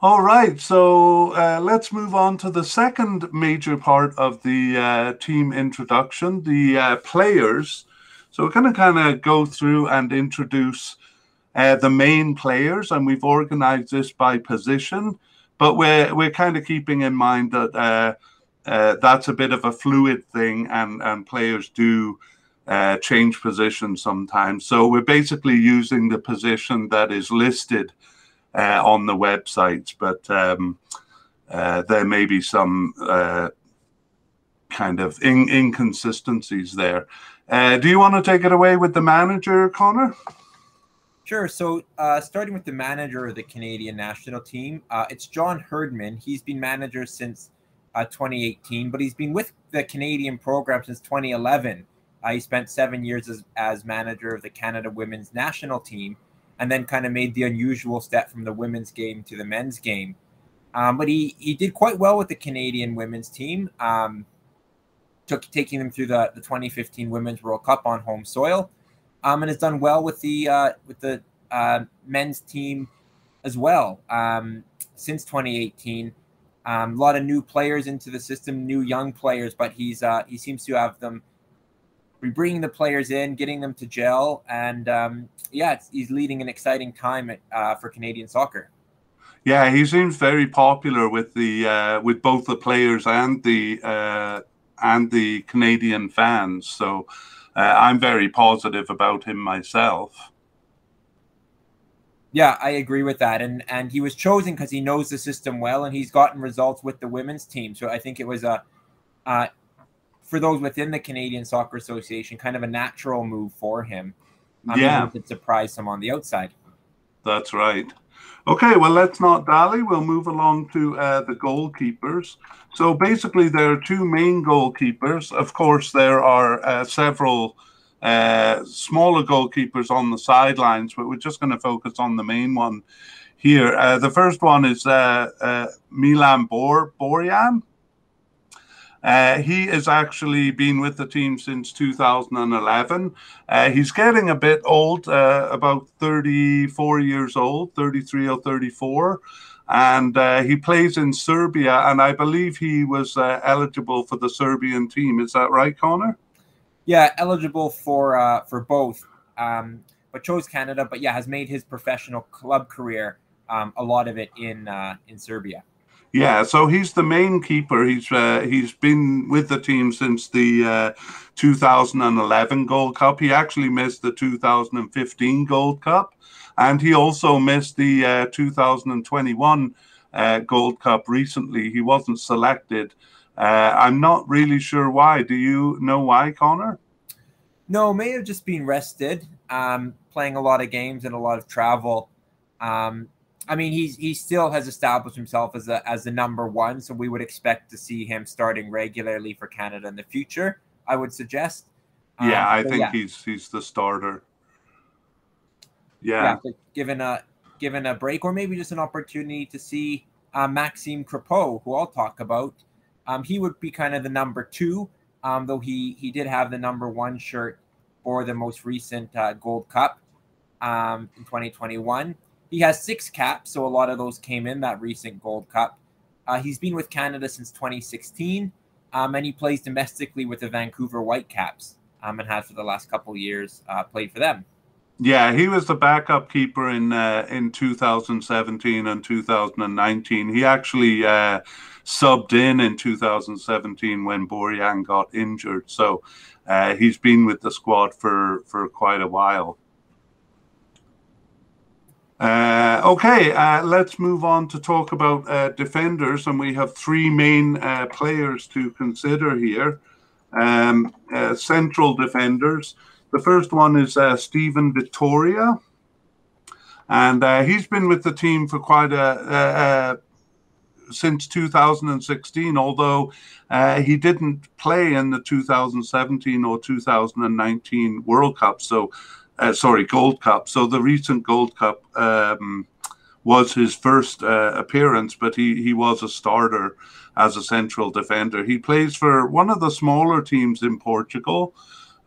All right, so let's move on to the second major part of the team introduction, the players. So we're going to kind of go through and introduce the main players, and we've organized this by position, but we're kind of keeping in mind that that's a bit of a fluid thing, and players do change positions sometimes. So we're basically using the position that is listed on the websites, but there may be some kind of inconsistencies there. Do you want to take it away with the manager, Connor? Sure. So starting with the manager of the Canadian national team, it's John Herdman. He's been manager since 2018, but he's been with the Canadian program since 2011. He spent 7 years as manager of the Canada women's national team, and then kind of made the unusual step from the women's game to the men's game. But he did quite well with the Canadian women's team, taking them through the 2015 Women's World Cup on home soil, and has done well with the men's team as well since 2018. A lot of new players into the system, new young players, but he seems to have them bringing the players in, getting them to gel, and he's leading an exciting time for Canadian soccer. Yeah, he seems very popular with both the players and the Canadian fans. So I'm very positive about him myself. Yeah, I agree with that, and he was chosen because he knows the system well, and he's gotten results with the women's team. So I think it was for those within the Canadian Soccer Association, kind of a natural move for him. Yeah, it surprised him on the outside. That's right. Okay, well, let's not dally. We'll move along to the goalkeepers. So basically, there are two main goalkeepers. Of course, there are several smaller goalkeepers on the sidelines, but we're just going to focus on the main one here. The first one is Milan Borjan. He has actually been with the team since 2011. He's getting a bit old, about 34 years old, 33 or 34. And he plays in Serbia, and I believe he was eligible for the Serbian team. Is that right, Connor? Yeah, eligible for both, but chose Canada. But yeah, has made his professional club career, a lot of it in Serbia. Yeah, so he's the main keeper. He's been with the team since the 2011 Gold Cup. He actually missed the 2015 Gold Cup, and he also missed the 2021 Gold Cup recently. He wasn't selected. I'm not really sure why. Do you know why, Connor? No, may have just been rested, playing a lot of games and a lot of travel. I mean, he still has established himself as the number one, so we would expect to see him starting regularly for Canada in the future, I would suggest. Yeah, I think he's the starter. Yeah. But given a break, or maybe just an opportunity to see Maxime Crepeau, who I'll talk about, he would be kind of the number two, though he did have the number one shirt for the most recent Gold Cup in 2021. He has 6 caps, so a lot of those came in that recent Gold Cup. He's been with Canada since 2016, and he plays domestically with the Vancouver Whitecaps, and has for the last couple of years played for them. Yeah, he was the backup keeper in 2017 and 2019. He actually subbed in 2017 when Borjan got injured. So he's been with the squad for quite a while. Let's move on to talk about defenders, and we have 3 main players to consider here. Central defenders. The first one is Stephen Vittoria, and he's been with the team for quite since 2016, although he didn't play in the 2017 or 2019 World Cup. So Gold Cup. So the recent Gold Cup was his first appearance, but he was a starter as a central defender. He plays for one of the smaller teams in Portugal.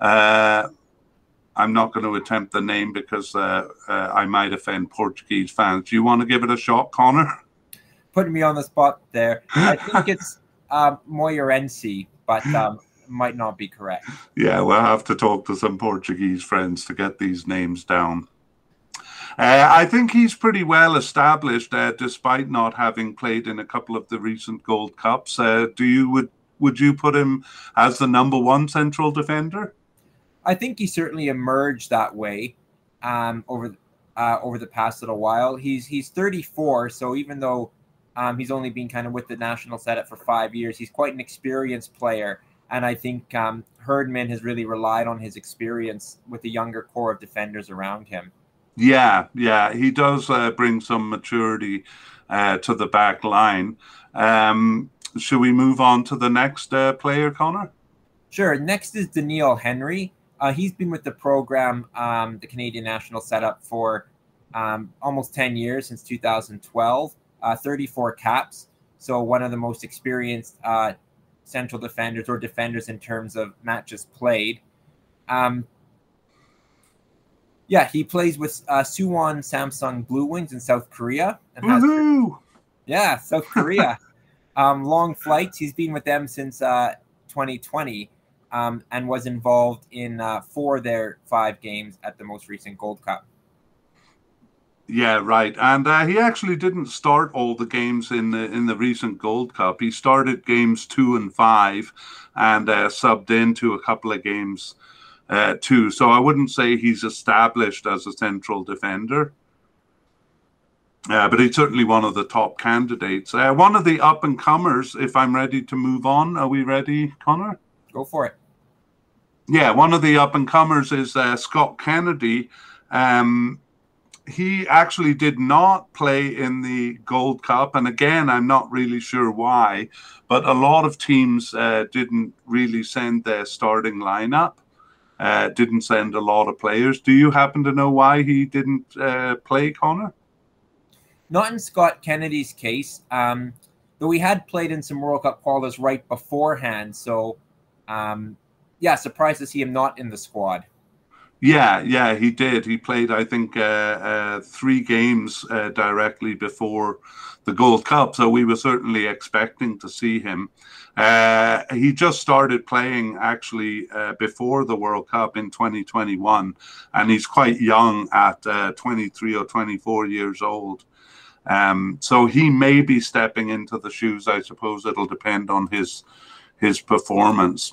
I'm not going to attempt the name because I might offend Portuguese fans. Do you want to give it a shot, Connor? putting me on the spot there. I think it's Moreirense, but might not be correct. Yeah, we'll have to talk to some Portuguese friends to get these names down. I think he's pretty well established, despite not having played in a couple of the recent Gold Cups. Would you put him as the number one central defender? I think he certainly emerged that way over the past little while. He's 34, so even though he's only been kind of with the national setup for 5 years, he's quite an experienced player. And I think Herdman has really relied on his experience with the younger core of defenders around him. Yeah, he does bring some maturity to the back line. Should we move on to the next player, Connor? Sure. Next is Daniil Henry. He's been with the program, the Canadian national setup, for almost 10 years, since 2012, 34 caps. So one of the most experienced central defenders, or defenders in terms of matches played. He plays with Suwon Samsung Blue Wings in South Korea. And South Korea. Long flights. He's been with them since 2020 and was involved in 4 of their 5 games at the most recent Gold Cup. Yeah, right. And he actually didn't start all the games in the recent Gold Cup. He started games 2 and 5 and subbed into a couple of games too. So I wouldn't say he's established as a central defender. But he's certainly one of the top candidates. One of the up-and-comers, if I'm ready to move on. Are we ready, Connor? Go for it. Yeah, one of the up-and-comers is Scott Kennedy. He actually did not play in the Gold Cup. And again, I'm not really sure why. But a lot of teams didn't really send their starting lineup. Didn't send a lot of players. Do you happen to know why he didn't play, Connor? Not in Scott Kennedy's case, though he had played in some World Cup qualifiers right beforehand. So, surprised to see him not in the squad. Yeah, he did. He played, I think, 3 games directly before the Gold Cup. So we were certainly expecting to see him. He just started playing actually before the World Cup in 2021, and he's quite young at 23 or 24 years old. So he may be stepping into the shoes. I suppose it'll depend on his performance.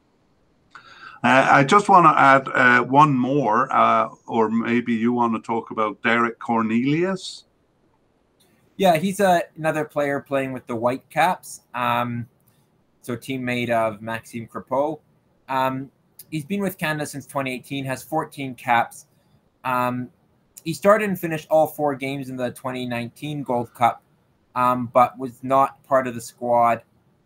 I just want to add one more, or maybe you want to talk about Derek Cornelius. Yeah, he's another player playing with the Whitecaps. So teammate of Maxime Crepeau. He's been with Canada since 2018, has 14 caps. He started and finished all 4 games in the 2019 Gold Cup, but was not part of the squad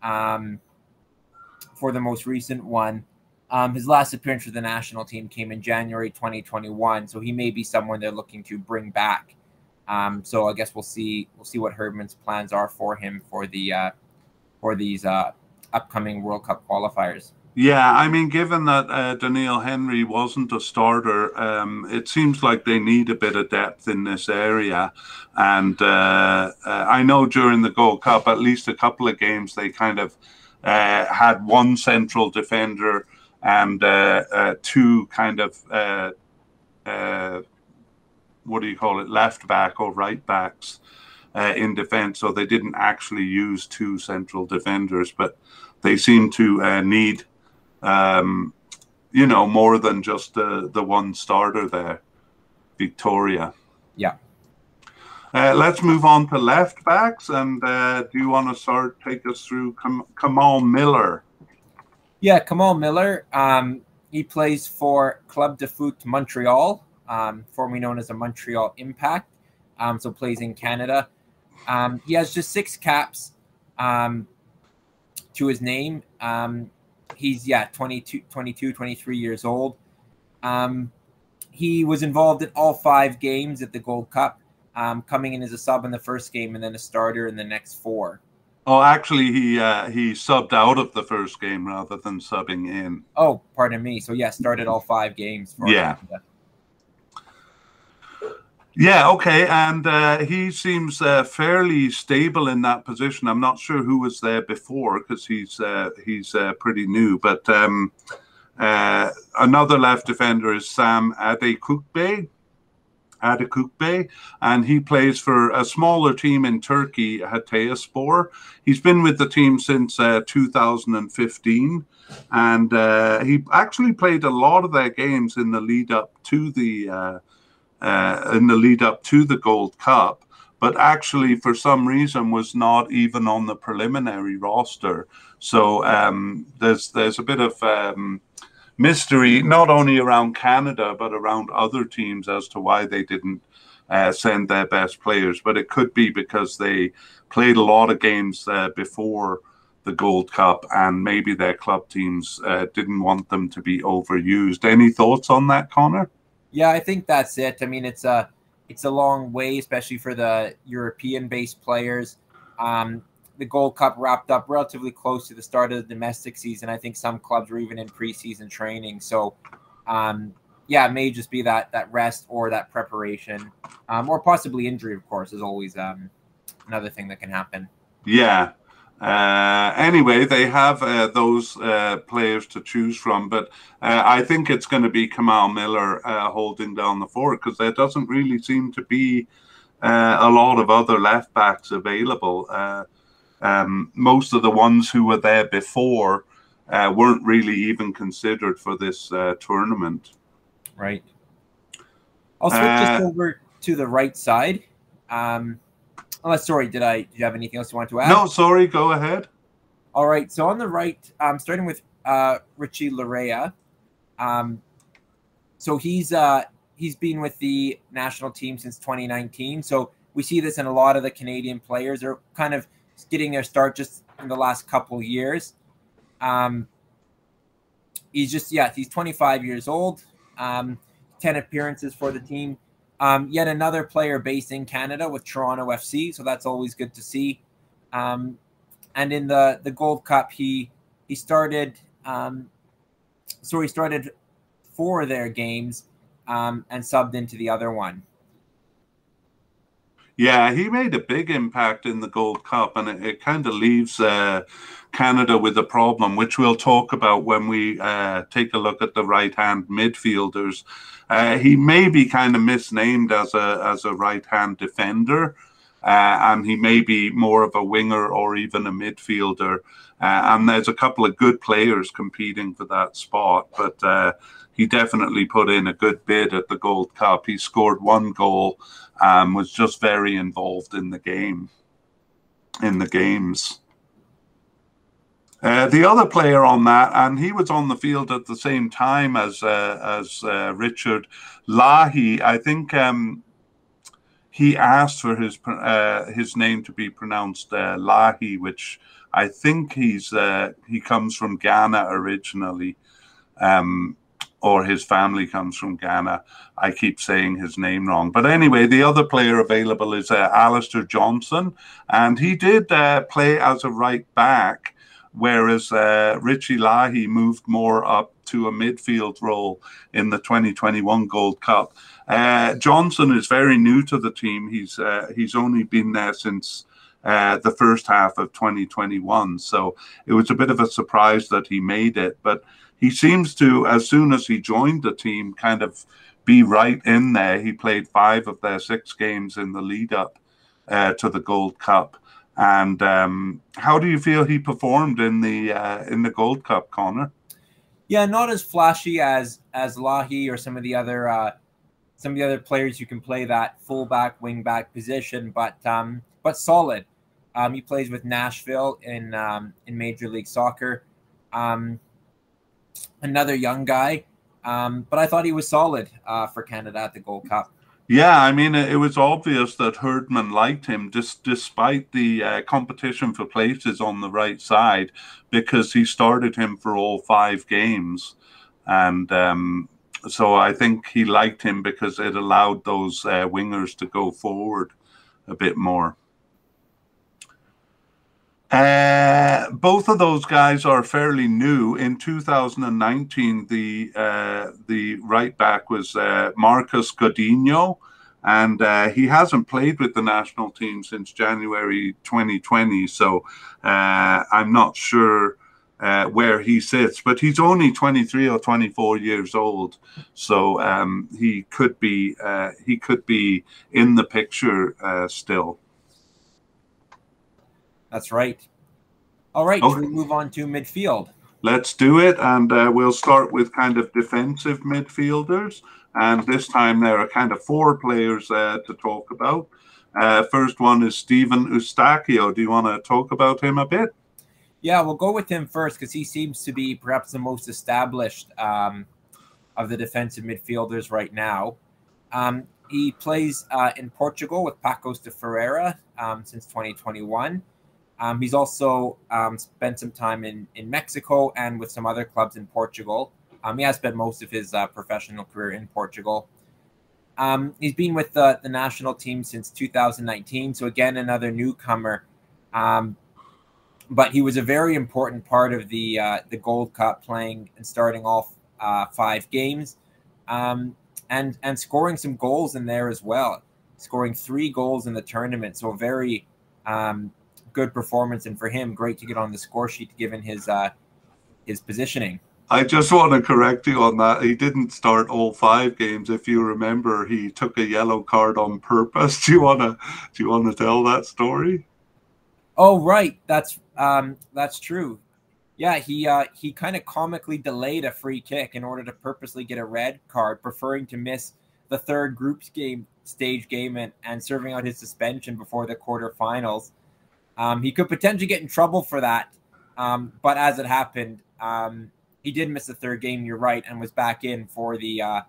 for the most recent one. His last appearance for the national team came in January 2021, so he may be someone they're looking to bring back. So I guess we'll see what Herdman's plans are for him for these upcoming World Cup qualifiers. Yeah, I mean, given that Daniil Henry wasn't a starter, it seems like they need a bit of depth in this area. And I know during the Gold Cup, at least a couple of games, they kind of had one central defender and 2 kind of, left back or right backs in defense. So they didn't actually use 2 central defenders, but they seem to need more than just the one starter there, Victoria. Yeah. Let's move on to left backs. And do you want to take us through Kamal Miller? Yeah, Kamal Miller. He plays for Club de Foot Montreal, formerly known as the Montreal Impact. So plays in Canada. He has just 6 caps to his name. He's 22, 23 years old. He was involved in all 5 games at the Gold Cup, coming in as a sub in the first game and then a starter in the next 4. Oh, actually, he subbed out of the first game rather than subbing in. Oh, pardon me. So, started all 5 games. For Canada. Yeah, okay, and he seems fairly stable in that position. I'm not sure who was there before because he's pretty new. But another left defender is Sam Adekugbe, and he plays for a smaller team in Turkey, Hatayspor. He's been with the team since 2015, and he actually played a lot of their games in the lead up to the Gold Cup, but actually for some reason was not even on the preliminary roster. So there's a bit of mystery, not only around Canada, but around other teams as to why they didn't send their best players. But it could be because they played a lot of games before the Gold Cup, and maybe their club teams didn't want them to be overused. Any thoughts on that, Connor? Yeah, I think that's it. I mean, it's a long way, especially for the European-based players. The Gold Cup wrapped up relatively close to the start of the domestic season. I think some clubs were even in preseason training. So, yeah, it may just be that rest or that preparation, or possibly injury, of course, is always another thing that can happen. Yeah. Anyway, they have those players to choose from, but I think it's going to be Kamal Miller holding down the fort because there doesn't really seem to be a lot of other left backs available. Most of the ones who were there before weren't really even considered for this tournament. Right. I'll switch just over to the right side. Sorry, did you have anything else you want to add? No, sorry, go ahead. All right, so on the right, starting with Richie Laryea. So he's been with the national team since 2019. So we see this in a lot of the Canadian players. They're kind of getting their start just in the last couple years. He's 25 years old, 10 appearances for the team. Yet another player based in Canada with Toronto FC, so that's always good to see. And in the Gold Cup, he started 4 of their games and subbed into the other one. Yeah, he made a big impact in the Gold Cup, and it kind of leaves Canada with a problem, which we'll talk about when we take a look at the right-hand midfielders. He may be kind of misnamed as a right-hand defender, and he may be more of a winger or even a midfielder. And there's a couple of good players competing for that spot, but he definitely put in a good bid at the Gold Cup. He scored 1 goal, was just very involved in the games. The other player on that, and he was on the field at the same time as Richard Lahy. I think he asked for his name to be pronounced Lahy, which I think he comes from Ghana originally, or his family comes from Ghana. I keep saying his name wrong. But anyway, the other player available is Alistair Johnson, and he did play as a right back, whereas Richie Lahy moved more up to a midfield role in the 2021 Gold Cup. Johnson is very new to the team. He's only been there since the first half of 2021, so it was a bit of a surprise that he made it. But he seems to, as soon as he joined the team, kind of be right in there. He played 5 of their 6 games in the lead up to the Gold Cup. And how do you feel he performed in the Gold Cup, Connor? Yeah, not as flashy as Lahy or some of the other players who can play that fullback, wingback position, but solid. He plays with Nashville in Major League Soccer. Another young guy, but I thought he was solid for Canada at the Gold Cup. Yeah, I mean, it was obvious that Herdman liked him despite the competition for places on the right side, because he started him for all 5 games. And so I think he liked him because it allowed those wingers to go forward a bit more. Both of those guys are fairly new. In 2019, the right back was Marcus Godinho, and he hasn't played with the national team since January 2020. So I'm not sure where he sits, but he's only 23 or 24 years old, so he could be in the picture still. That's right. All right, Okay. Should we move on to midfield? Let's do it, and we'll start with kind of defensive midfielders. And this time there are kind of 4 players to talk about. First one is Steven Eustáquio. Do you want to talk about him a bit? Yeah, we'll go with him first because he seems to be perhaps the most established of the defensive midfielders right now. He plays in Portugal with Paços de Ferreira since 2021. He's also spent some time in Mexico and with some other clubs in Portugal. He has spent most of his professional career in Portugal. He's been with the national team since 2019, so again, another newcomer. But he was a very important part of the Gold Cup, playing and starting off 5 games, and scoring some goals in there as well, scoring 3 goals in the tournament. So a very good performance, and for him, great to get on the score sheet given his positioning. I just want to correct you on that. He didn't start all 5 games. If you remember, he took a yellow card on purpose. Do you want to tell that story? Oh, right. That's true. Yeah, he kind of comically delayed a free kick in order to purposely get a red card, preferring to miss the 3rd group stage game and serving out his suspension before the quarterfinals. He could potentially get in trouble for that, but as it happened, he did miss the 3rd game. You're right, and was back in for the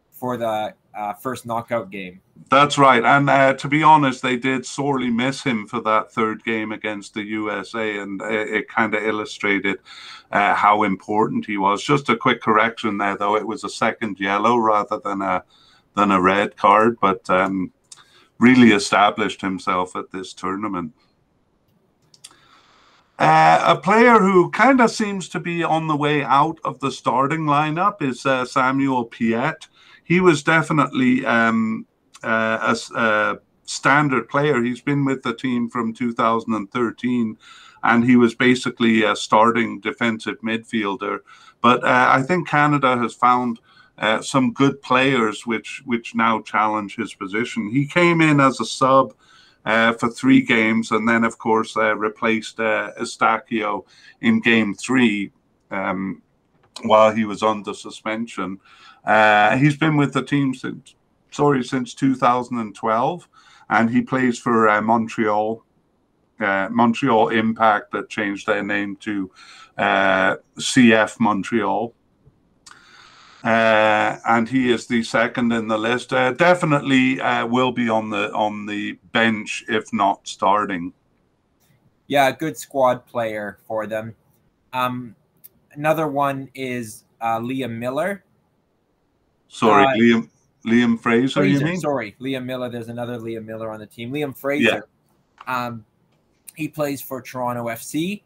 first knockout game. That's right, and to be honest, they did sorely miss him for that 3rd game against the USA, and it kind of illustrated how important he was. Just a quick correction there, though; it was a 2nd yellow rather than a red card, but really established himself at this tournament. A player who kind of seems to be on the way out of the starting lineup is Samuel Piette. He was definitely a standard player. He's been with the team from 2013, and he was basically a starting defensive midfielder. But I think Canada has found some good players which now challenge his position. He came in as a sub for 3 games, and then, of course, replaced Eustáquio in game 3 while he was under suspension. He's been with the team since 2012, and he plays for Montreal Impact, that changed their name to CF Montreal. And he is the 2nd in the list. Definitely will be on the bench, if not starting. Yeah, a good squad player for them. Another one is Liam Miller. Sorry, Liam Fraser, you mean? Sorry, Liam Miller. There's another Liam Miller on the team. Liam Fraser. Yeah. He plays for Toronto FC.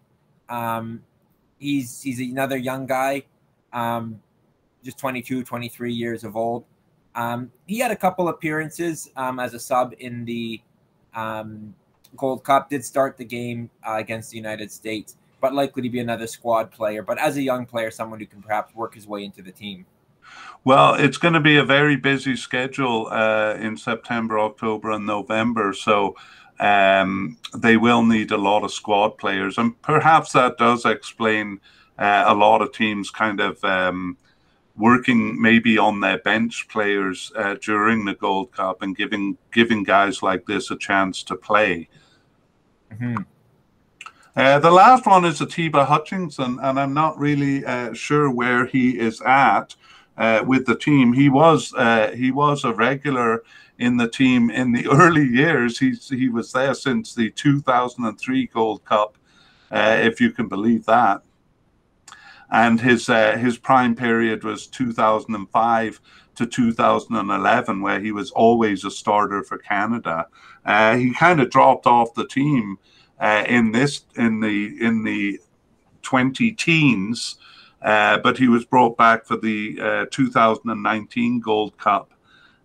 He's another young guy. Just 22, 23 years of old. He had a couple appearances as a sub in the Gold Cup, did start the game against the United States, but likely to be another squad player. But as a young player, someone who can perhaps work his way into the team. Well, it's going to be a very busy schedule in September, October, and November. So they will need a lot of squad players. And perhaps that does explain a lot of teams kind of working maybe on their bench players during the Gold Cup and giving guys like this a chance to play. Mm-hmm. The last one is Atiba Hutchinson, and I'm not really sure where he is at with the team. He was a regular in the team in the early years. He was there since the 2003 Gold Cup, if you can believe that. And his prime period was 2005 to 2011, where he was always a starter for Canada. He kind of dropped off the team in the 20 teens, but he was brought back for the 2019 Gold Cup,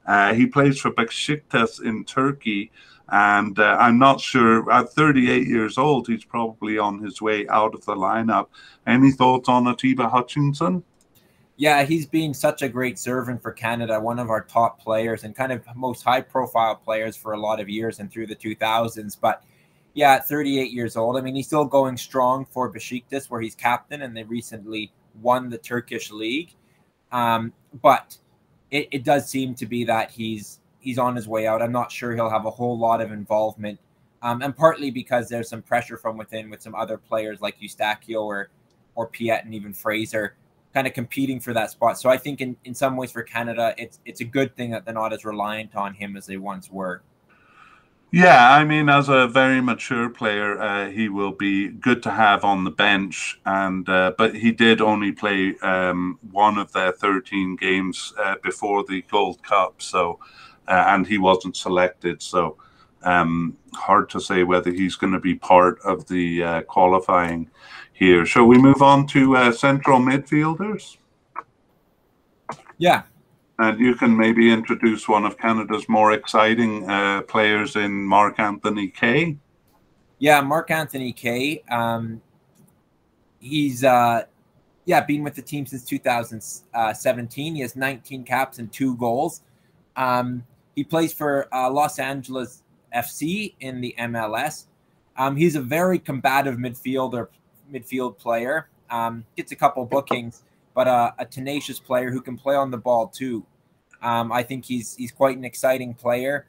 He plays for Besiktas in Turkey, and I'm not sure, at 38 years old, he's probably on his way out of the lineup. Any thoughts on Atiba Hutchinson? Yeah, he's been such a great servant for Canada, one of our top players and kind of most high-profile players for a lot of years and through the 2000s. But yeah, at 38 years old, I mean, he's still going strong for Besiktas, where he's captain, and they recently won the Turkish league. But it does seem to be that he's on his way out. I'm not sure he'll have a whole lot of involvement, and partly because there's some pressure from within with some other players like Eustachio or Piet and even Fraser kind of competing for that spot. So I think in some ways for Canada, it's a good thing that they're not as reliant on him as they once were. Yeah, I mean, as a very mature player, he will be good to have on the bench. And but he did only play one of their 13 games before the Gold Cup, so and he wasn't selected. So hard to say whether he's going to be part of the qualifying here. Shall we move on to central midfielders? Yeah. And you can maybe introduce one of Canada's more exciting players in Mark-Anthony Kaye. Yeah, Mark-Anthony Kaye. He's been with the team since 2017. He has 19 caps and 2 goals. He plays for Los Angeles FC in the MLS. He's a very combative midfield player. Gets a couple bookings, but a tenacious player who can play on the ball too. I think he's quite an exciting player.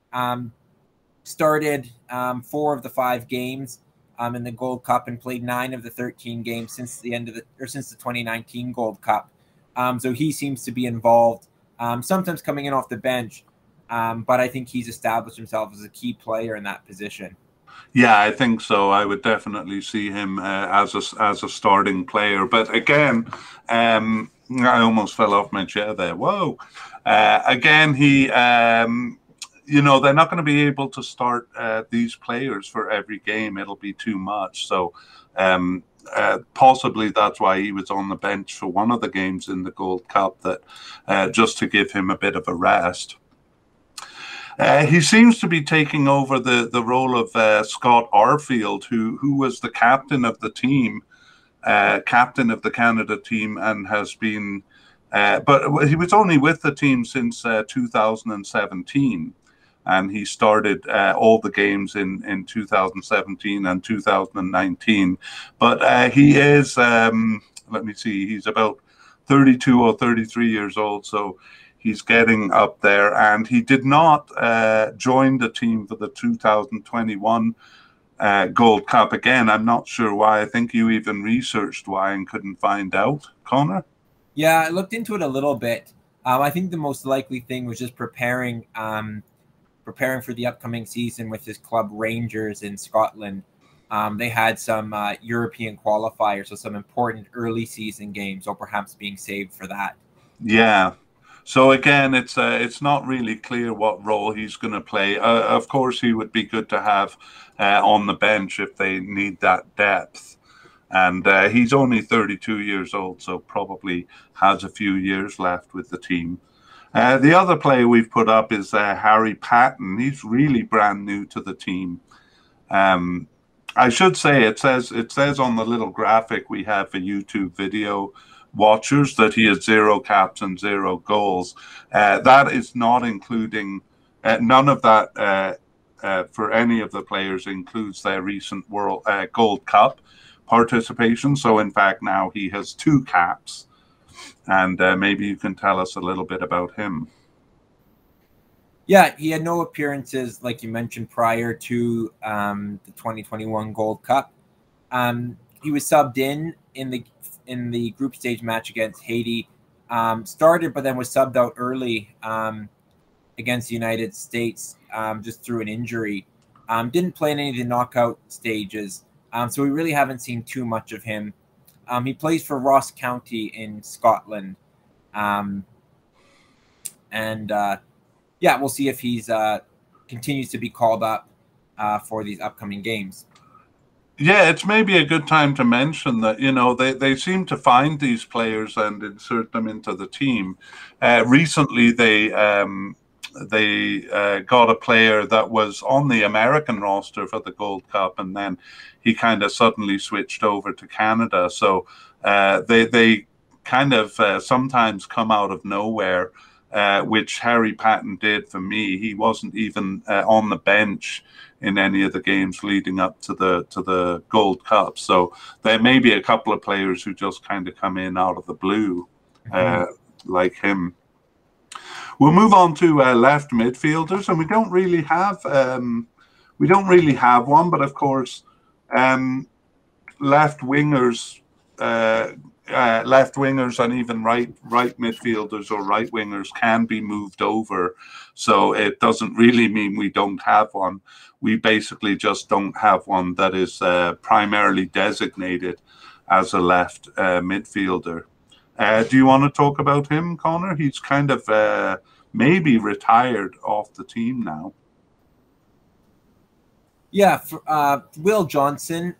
Started 4 of the 5 games in the Gold Cup and played 9 of the 13 games since the 2019 Gold Cup. So he seems to be involved, sometimes coming in off the bench, but I think he's established himself as a key player in that position. Yeah, I think so. I would definitely see him as a starting player. But again, I almost fell off my chair there. Whoa! Again, he, they're not going to be able to start these players for every game. It'll be too much. So possibly that's why he was on the bench for one of the games in the Gold Cup, that just to give him a bit of a rest. He seems to be taking over the role of Scott Arfield, who was the captain of the team, captain of the Canada team, and has been, but he was only with the team since 2017, and he started all the games in 2017 and 2019. But he is, let me see, he's about 32 or 33 years old, so he's getting up there, and he did not join the team for the 2021 Gold Cup. Again, I'm not sure why. I think you even researched why and couldn't find out, Connor. Yeah, I looked into it a little bit. I think the most likely thing was just preparing for the upcoming season with his club Rangers in Scotland. They had some European qualifiers, so some important early season games, or perhaps being saved for that. Yeah. So again, it's not really clear what role he's going to play. Of course, he would be good to have on the bench if they need that depth. And he's only 32 years old, so probably has a few years left with the team. The other player we've put up is Harry Patten. He's really brand new to the team. I should say it says on the little graphic we have for YouTube video watchers that he has 0 caps and 0 goals. That is not including, none of that for any of the players includes their recent World Gold Cup participation. So in fact, now he has 2 caps, and maybe you can tell us a little bit about him. Yeah, he had no appearances, like you mentioned, prior to the 2021 Gold Cup. He was subbed in the group stage match against Haiti, started but then was subbed out early against the United States just through an injury. Didn't play in any of the knockout stages, so we really haven't seen too much of him. He plays for Ross County in Scotland, and we'll see if he's continues to be called up for these upcoming games. Yeah, it's maybe a good time to mention that, they seem to find these players and insert them into the team. Recently, they got a player that was on the American roster for the Gold Cup, and then he kind of suddenly switched over to Canada. So they kind of sometimes come out of nowhere, which Harry Patten did for me. He wasn't even on the bench in any of the games leading up to the Gold Cup. So there may be a couple of players who just kind of come in out of the blue, like him. We'll move on to left midfielders, and we don't really have one, but of course, left wingers and even right midfielders or right wingers can be moved over. So it doesn't really mean we don't have one. We basically just don't have one that is primarily designated as a left midfielder. Do you want to talk about him, Connor? He's kind of maybe retired off the team now. Yeah, Will Johnson.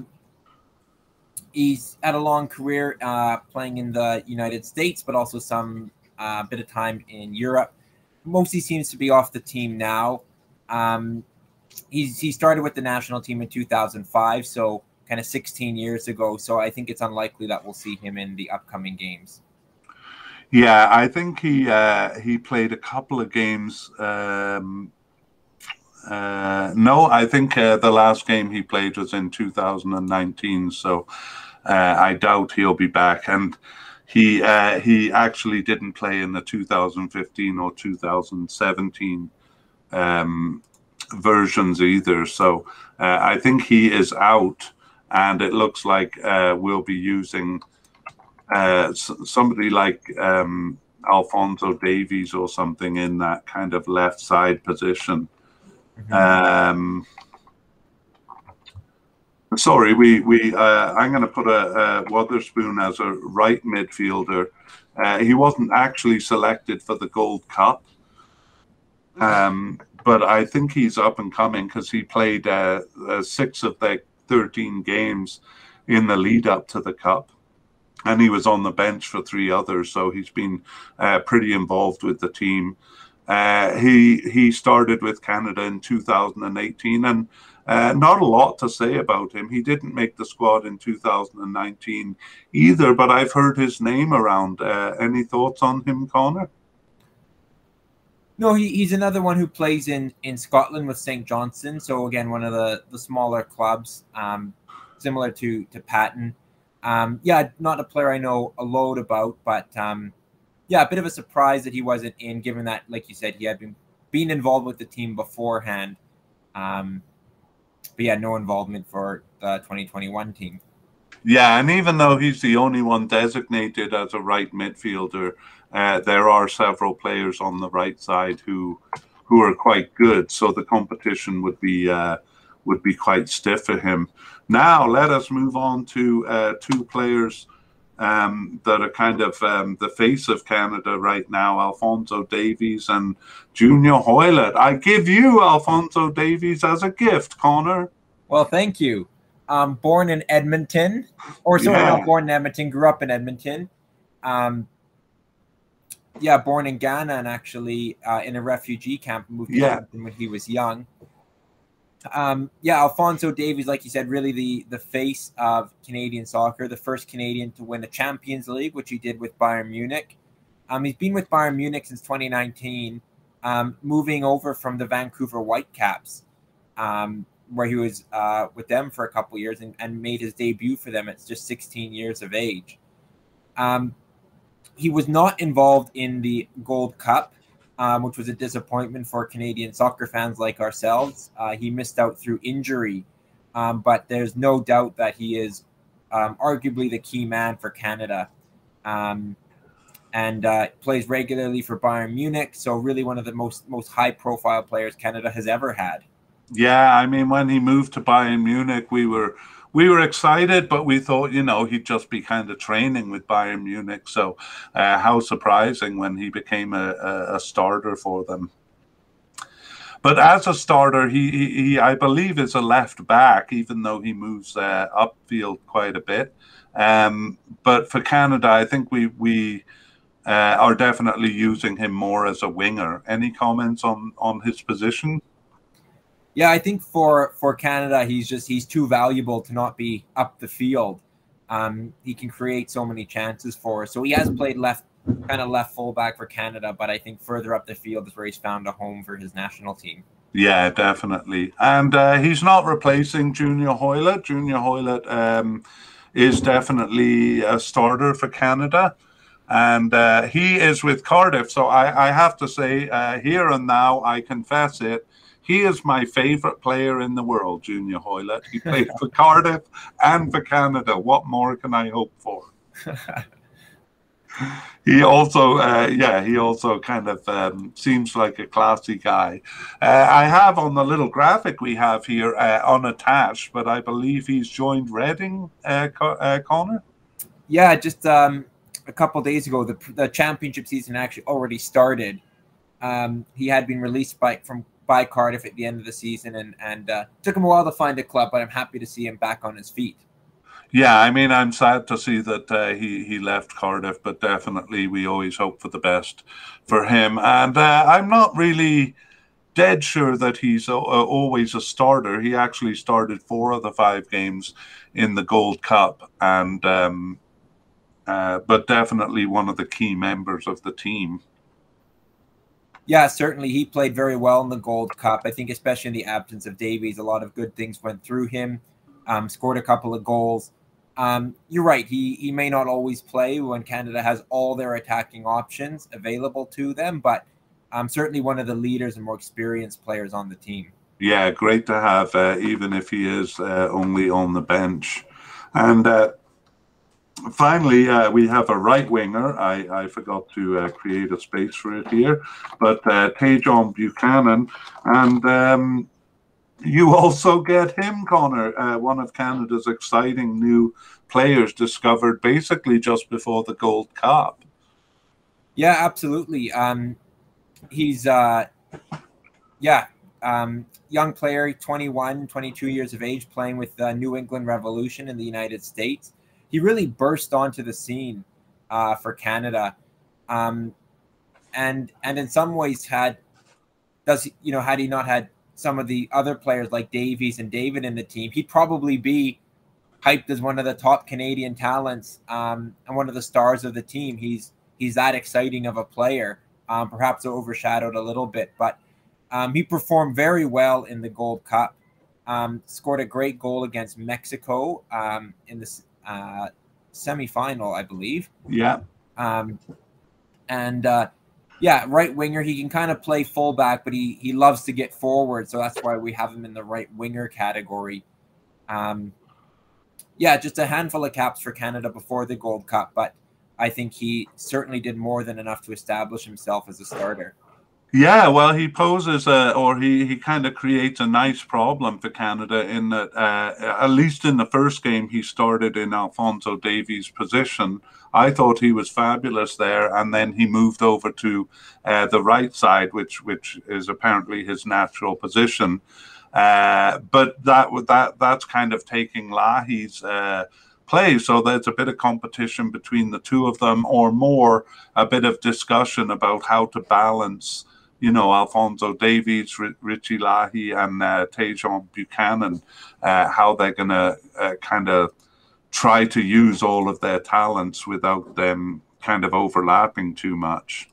He's had a long career playing in the United States, but also some bit of time in Europe. Mostly seems to be off the team now. He started with the national team in 2005, so kind of 16 years ago. So I think it's unlikely that we'll see him in the upcoming games. Yeah, I think he played a couple of games. No, I think the last game he played was in 2019. So I doubt he'll be back. And he actually didn't play in the 2015 or 2017 versions either. So I think he is out. And it looks like we'll be using somebody like Alphonso Davies or something in that kind of left side position. Sorry, I'm going to put a Wotherspoon as a right midfielder. He wasn't actually selected for the Gold Cup, but I think he's up and coming because he played 6 of the 13 games in the lead up to the Cup, and he was on the bench for 3 others, so he's been pretty involved with the team. He started with Canada in 2018, and not a lot to say about him. He didn't make the squad in 2019 either, but I've heard his name around. Any thoughts on him, Connor? No, he's another one who plays in Scotland with St. Johnstone. So again, one of the smaller clubs, similar to Patten. Yeah, not a player I know a load about, but yeah, a bit of a surprise that he wasn't in, given that, like you said, he had been involved with the team beforehand. But yeah, no involvement for the 2021 team. Yeah, and even though he's the only one designated as a right midfielder, there are several players on the right side who are quite good. So the competition would be quite stiff for him. Now let us move on to 2 players that are kind of the face of Canada right now, Alphonso Davies and Junior Hoilett. I give you Alphonso Davies as a gift, Connor. Well, thank you. Born in Edmonton, not born in Edmonton, grew up in Edmonton. Born in Ghana and actually in a refugee camp, moved to Edmonton when he was young. Alphonso Davies, like you said, really the face of Canadian soccer, the first Canadian to win the Champions League, which he did with Bayern Munich. He's been with Bayern Munich since 2019, moving over from the Vancouver Whitecaps, where he was with them for a couple of years and made his debut for them at just 16 years of age. He was not involved in the Gold Cup, which was a disappointment for Canadian soccer fans like ourselves. He missed out through injury, but there's no doubt that he is arguably the key man for Canada, and plays regularly for Bayern Munich. So really one of the most high-profile players Canada has ever had. Yeah, I mean, when he moved to Bayern Munich, we were excited, but we thought, he'd just be kind of training with Bayern Munich. So how surprising when he became a starter for them. But as a starter, he I believe is a left back, even though he moves upfield quite a bit. But for Canada, I think we are definitely using him more as a winger. Any comments on his position? Yeah, I think for Canada, he's too valuable to not be up the field. He can create so many chances for us. So he has played left fullback for Canada, but I think further up the field is where he's found a home for his national team. Yeah, definitely. And he's not replacing Junior Hoilett. Junior Hoilett is definitely a starter for Canada. And he is with Cardiff. So I have to say, here and now, I confess it, he is my favorite player in the world, Junior Hoilett. He played for Cardiff and for Canada. What more can I hope for? He also, he also kind of seems like a classy guy. I have on the little graphic we have here unattached, but I believe he's joined Reading, Connor? Yeah, just a couple days ago, the championship season actually already started. He had been released by Cardiff at the end of the season, and took him a while to find a club, but I'm happy to see him back on his feet. Yeah, I mean, I'm sad to see that he left Cardiff, but definitely we always hope for the best for him. And I'm not really dead sure that he's always a starter. He actually started 4 of the 5 games in the Gold Cup, and but definitely one of the key members of the team. Yeah, certainly. He played very well in the Gold Cup. I think especially in the absence of Davies, a lot of good things went through him. Scored a couple of goals. You're right. He may not always play when Canada has all their attacking options available to them, but certainly one of the leaders and more experienced players on the team. Yeah, great to have, even if he is only on the bench. And finally, we have a right winger. I forgot to create a space for it here, but Tajon Buchanan. And you also get him, Connor, one of Canada's exciting new players discovered basically just before the Gold Cup. Yeah, absolutely. He's young player, 21, 22 years of age, playing with the New England Revolution in the United States. He really burst onto the scene for Canada, and in some ways had he not had some of the other players like Davies and David in the team, he'd probably be hyped as one of the top Canadian talents and one of the stars of the team. He's that exciting of a player, perhaps overshadowed a little bit, but he performed very well in the Gold Cup. Scored a great goal against Mexico in the semifinal, I believe. Yeah. Right winger. He can kind of play fullback, but he loves to get forward, so that's why we have him in the right winger category. Just a handful of caps for Canada before the Gold Cup, but I think he certainly did more than enough to establish himself as a starter. Yeah, well, he poses he kind of creates a nice problem for Canada in that at least in the first game he started in Alphonso Davies' position. I thought he was fabulous there, and then he moved over to the right side, which is apparently his natural position. But that's kind of taking Lahey's play, so there's a bit of competition between the two of them, or more, a bit of discussion about how to balance, Alphonso Davies, Richie Lahey, and Tajon Buchanan, how they're going to kind of try to use all of their talents without them kind of overlapping too much.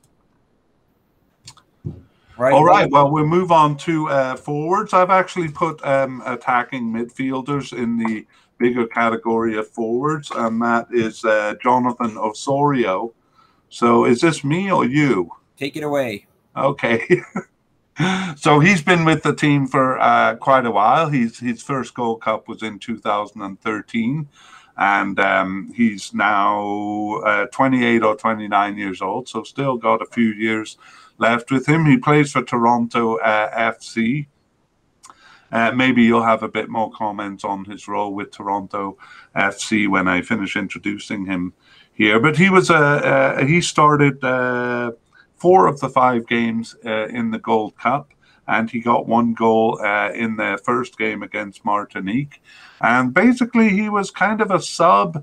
Right. All right, well, we'll move on to forwards. I've actually put attacking midfielders in the bigger category of forwards, and that is Jonathan Osorio. So is this me or you? Take it away. Okay. So he's been with the team for quite a while. His first Gold Cup was in 2013, and he's now 28 or 29 years old, so still got a few years left with him. He plays for Toronto FC. Maybe you'll have a bit more comments on his role with Toronto FC when I finish introducing him here. But he started 4 of the 5 games in the Gold Cup, and he got 1 goal in the first game against Martinique. And basically, he was kind of a sub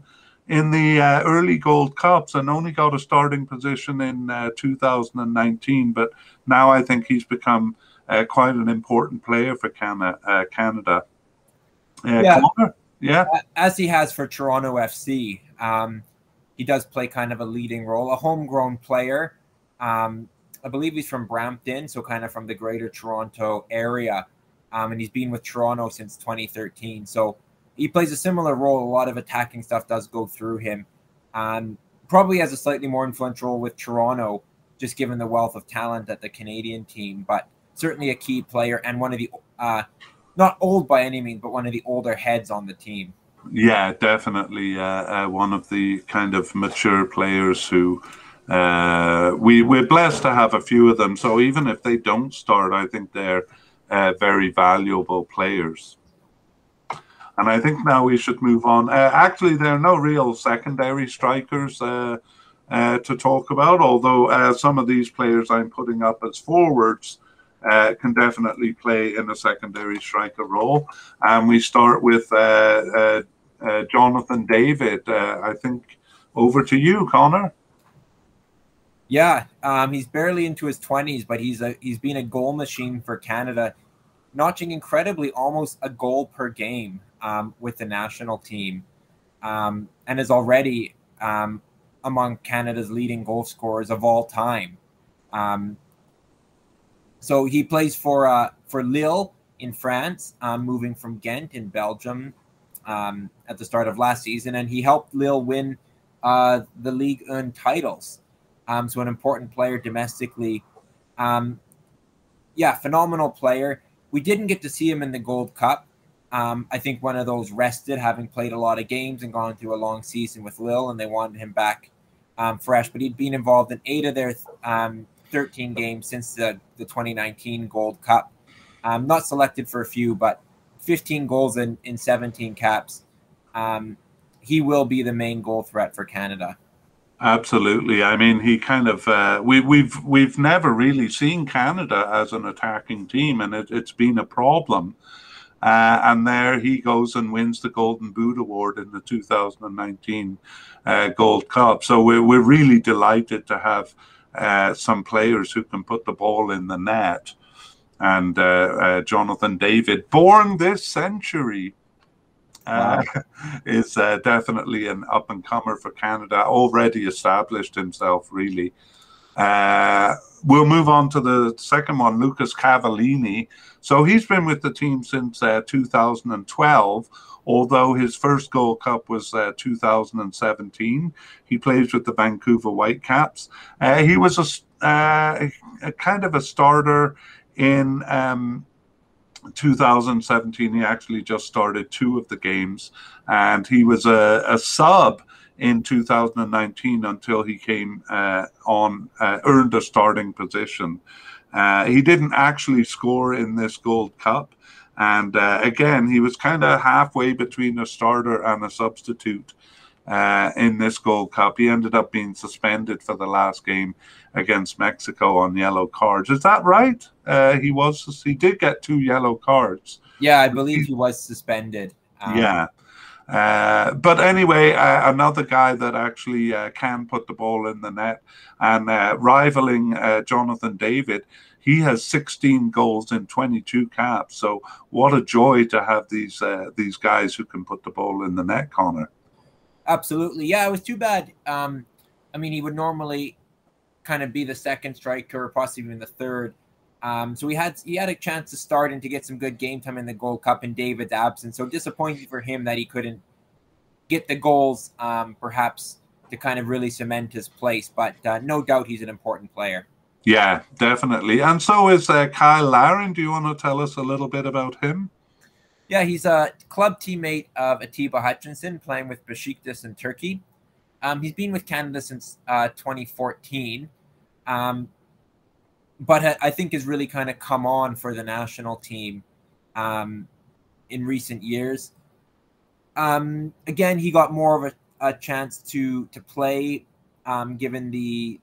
in the early Gold Cups and only got a starting position in 2019. But now I think he's become quite an important player for Canada. Yeah, Connor? Yeah, as he has for Toronto FC. He does play kind of a leading role, a homegrown player. I believe he's from Brampton, so kind of from the greater Toronto area. And he's been with Toronto since 2013. So he plays a similar role. A lot of attacking stuff does go through him. Probably has a slightly more influential role with Toronto, just given the wealth of talent at the Canadian team. But certainly a key player and one of the, not old by any means, but one of the older heads on the team. Yeah, definitely one of the kind of mature players who we're blessed to have a few of them. So even if they don't start, I think they're very valuable players. And I think now we should move on. Actually, there are no real secondary strikers to talk about, although some of these players I'm putting up as forwards can definitely play in a secondary striker role. And we start with Jonathan David. I think over to you, Connor. Yeah, he's barely into his 20s, but he's been a goal machine for Canada, notching incredibly almost a goal per game with the national team, and is already among Canada's leading goal scorers of all time. So he plays for Lille in France, moving from Ghent in Belgium at the start of last season, and he helped Lille win the Ligue 1 titles. So an important player domestically. Phenomenal player. We didn't get to see him in the Gold Cup. I think one of those rested, having played a lot of games and gone through a long season with Lille, and they wanted him back fresh. But he'd been involved in 8 of their 13 games since the 2019 Gold Cup. Not selected for a few, but 15 goals in 17 caps. He will be the main goal threat for Canada. Absolutely. I mean, he kind of we've never really seen Canada as an attacking team, and it's been a problem. And there he goes and wins the Golden Boot Award in the 2019 Gold Cup. So we're really delighted to have some players who can put the ball in the net. And Jonathan David, born this century, is definitely an up-and-comer for Canada, already established himself, really. We'll move on to the second one, Lucas Cavallini. So he's been with the team since 2012, although his first Gold Cup was 2017. He plays with the Vancouver Whitecaps. He was a kind of a starter in 2017. He actually just started 2 of the games, and he was a sub in 2019 until he came earned a starting position. He didn't actually score in this Gold Cup, and again, he was kind of halfway between a starter and a substitute in this Gold Cup. He ended up being suspended for the last game against Mexico on yellow cards. Is that right? He did get 2 yellow cards. Yeah, I believe he was suspended. Yeah. But anyway, another guy that actually can put the ball in the net and rivaling Jonathan David. He has 16 goals in 22 caps. So what a joy to have these guys who can put the ball in the net, Connor. Absolutely. Yeah, it was too bad. I mean, he would normally kind of be the second striker, possibly even the third. So he had a chance to start and to get some good game time in the Gold Cup in David's absence. So disappointing for him that he couldn't get the goals, perhaps to kind of really cement his place. But no doubt he's an important player. Yeah, definitely. And so is Kyle Larin. Do you want to tell us a little bit about him? Yeah, he's a club teammate of Atiba Hutchinson, playing with Besiktas in Turkey. He's been with Canada since 2014. But I think has really kind of come on for the national team in recent years. Again, he got more of a chance to play given the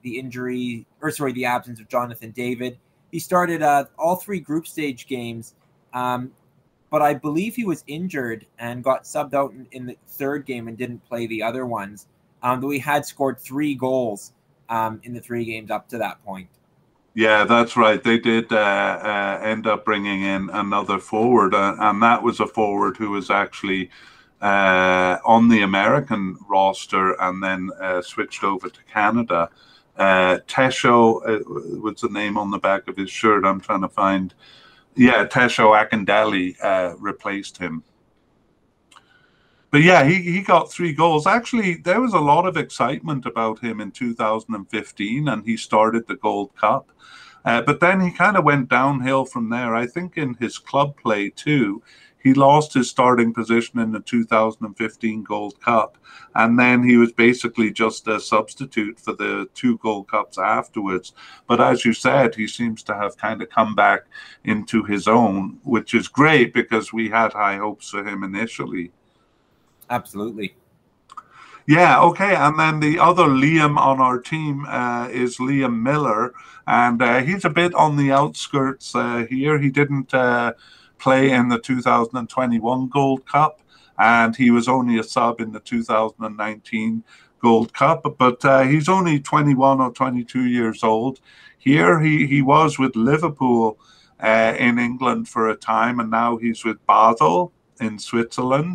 absence of Jonathan David. He started all 3 group stage games but I believe he was injured and got subbed out in the third game and didn't play the other ones. Though he had scored 3 goals in the 3 games up to that point. Yeah, that's right. They did end up bringing in another forward, and that was a forward who was actually on the American roster and then switched over to Canada. Tesho was the name on the back of his shirt. I'm trying to find. Yeah, Tesho Akindele replaced him. But yeah, he got 3 goals. Actually, there was a lot of excitement about him in 2015, and he started the Gold Cup. But then he kind of went downhill from there. I think in his club play too, he lost his starting position in the 2015 Gold Cup. And then he was basically just a substitute for the 2 Gold Cups afterwards. But as you said, he seems to have kind of come back into his own, which is great because we had high hopes for him initially. Absolutely. Yeah, okay. And then the other Liam on our team is Liam Miller. And he's a bit on the outskirts here. He didn't play in the 2021 Gold Cup, and he was only a sub in the 2019 Gold Cup. But he's only 21 or 22 years old. Here he was with Liverpool in England for a time, and now he's with Basel in Switzerland.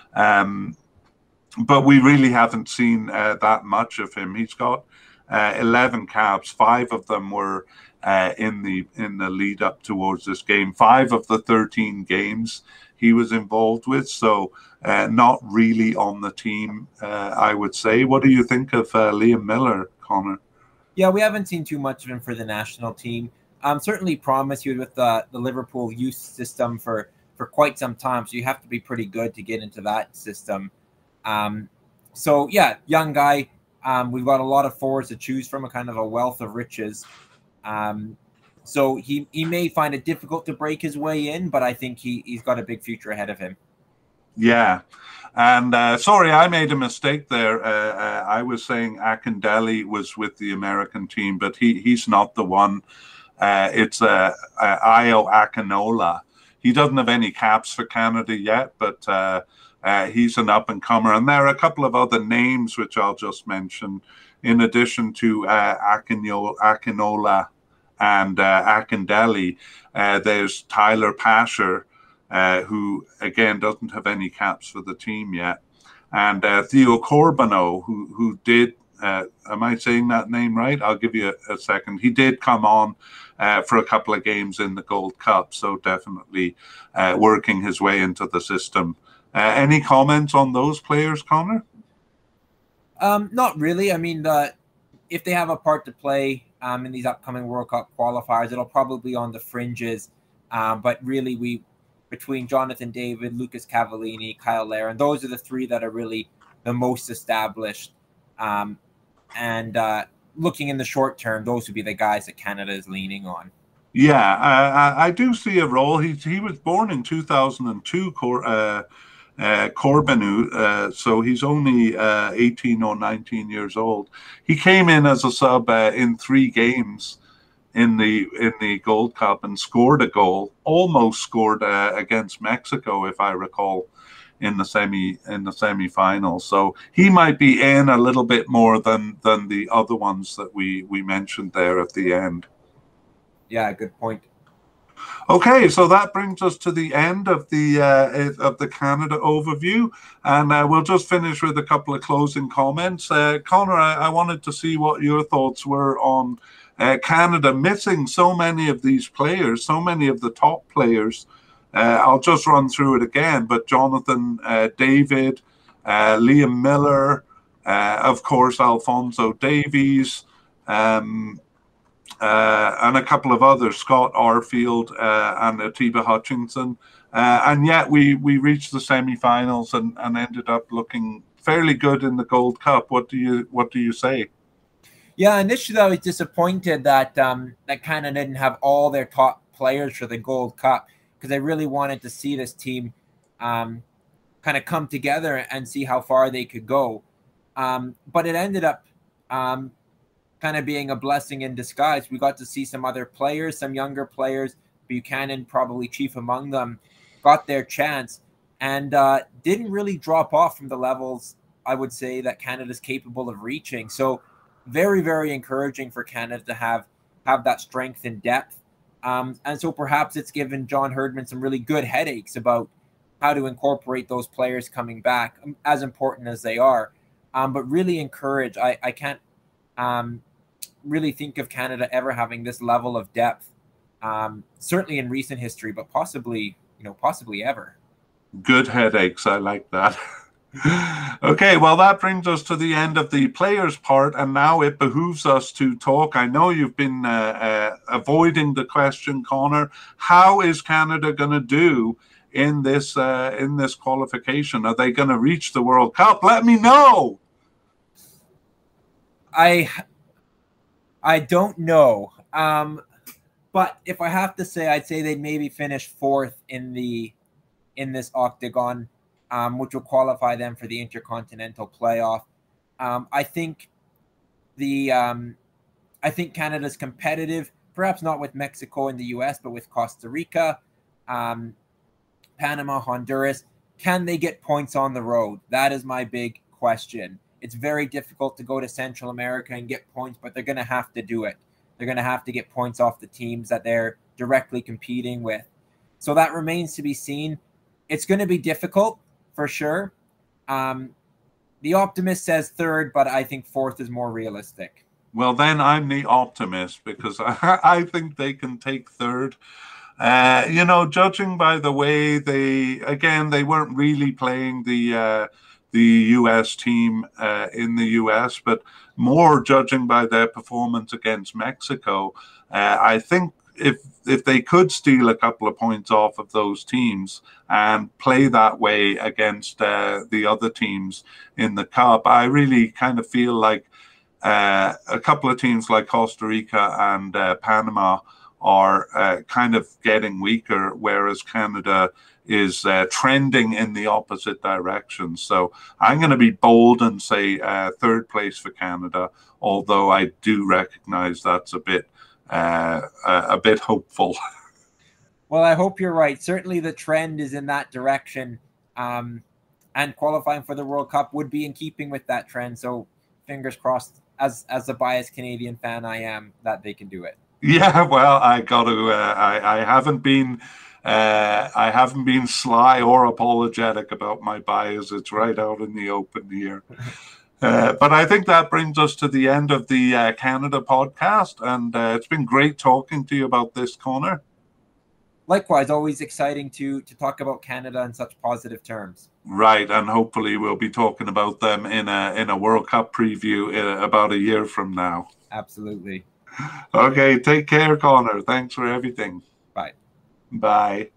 But we really haven't seen that much of him. He's got 11 caps. 5 of them were in the lead up towards this game. 5 of the 13 games he was involved with, so not really on the team, I would say. What do you think of Liam Miller, Connor? Yeah, we haven't seen too much of him for the national team. Certainly promised. He was with the Liverpool youth system for quite some time, so you have to be pretty good to get into that system. So yeah, young guy. We've got a lot of forwards to choose from, a kind of a wealth of riches. So he may find it difficult to break his way in, but I think he's got a big future ahead of him. Yeah. And sorry, I made a mistake there. I was saying Akindele was with the American team, but he's not the one. It's Ayo Akinola. He doesn't have any caps for Canada yet, but he's an up-and-comer. And there are a couple of other names which I'll just mention. In addition to Akinola and Akindele, there's Tyler Pasher, who, again, doesn't have any caps for the team yet. And Theo Corbono, who did, am I saying that name right? I'll give you a second. He did come on for a couple of games in the Gold Cup, so definitely working his way into the system. Any comments on those players, Connor? Not really. I mean, if they have a part to play in these upcoming World Cup qualifiers, it'll probably be on the fringes. But really, between Jonathan David, Lucas Cavallini, Kyle Larin, those are the 3 that are really the most established. And looking in the short term, those would be the guys that Canada is leaning on. Yeah, I do see a role. He was born in 2002, Corbono, so he's only 18 or 19 years old. He came in as a sub in 3 games in the Gold Cup and scored a goal. Almost scored against Mexico, if I recall, in the semi-final. So he might be in a little bit more than the other ones that we mentioned there at the end. Yeah, good point. Okay, so that brings us to the end of the Canada overview, and we'll just finish with a couple of closing comments. Connor, I wanted to see what your thoughts were on Canada missing so many of these players, so many of the top players. I'll just run through it again, but Jonathan David, Liam Miller, of course, Alphonso Davies, and a couple of others, Scott Arfield and Atiba Hutchinson. And yet we reached the semi-finals and ended up looking fairly good in the Gold Cup. What do you say? Yeah, initially I was disappointed that that Canada didn't have all their top players for the Gold Cup, because I really wanted to see this team kind of come together and see how far they could go. But it ended up kind of being a blessing in disguise. We got to see some other players, some younger players, Buchanan probably chief among them. got their chance, and didn't really drop off from the levels I would say that Canada's capable of reaching. So very, very encouraging for Canada to have that strength and depth. And so perhaps it's given John Herdman some really good headaches about how to incorporate those players coming back, as important as they are. But really encouraged. I can't really think of Canada ever having this level of depth, certainly in recent history, but possibly ever. Good headaches. I like that. Okay, well, that brings us to the end of the players part, and now it behooves us to talk. I know you've been avoiding the question, Connor. How is Canada going to do in this qualification? Are they going to reach the World Cup? Let me know. I don't know, but if I have to say, I'd say they'd maybe finish fourth in this octagon. Which will qualify them for the Intercontinental Playoff. I think Canada's competitive, perhaps not with Mexico and the U.S., but with Costa Rica, Panama, Honduras. Can they get points on the road? That is my big question. It's very difficult to go to Central America and get points, but they're going to have to do it. They're going to have to get points off the teams that they're directly competing with. So that remains to be seen. It's going to be difficult, for sure. The optimist says third, but I think fourth is more realistic. Well, then I'm the optimist because I think they can take third. Judging by the way they weren't really playing the U.S. team in the U.S., but more judging by their performance against Mexico, I think if they could steal a couple of points off of those teams and play that way against the other teams in the Cup, I really kind of feel like a couple of teams like Costa Rica and Panama are kind of getting weaker, whereas Canada is trending in the opposite direction. So I'm going to be bold and say third place for Canada, although I do recognize that's a bit hopeful. Well, I hope you're right. Certainly the trend is in that direction. And qualifying for the World Cup would be in keeping with that trend. So fingers crossed, as a biased Canadian fan I am, that they can do it. Yeah, well, I got to. I haven't been sly or apologetic about my bias. It's right out in the open here. But I think that brings us to the end of the Canada podcast, and it's been great talking to you about this, Connor. Likewise, always exciting to talk about Canada in such positive terms. Right, and hopefully we'll be talking about them in a World Cup preview about a year from now. Absolutely. Okay, take care, Connor. Thanks for everything. Bye. Bye.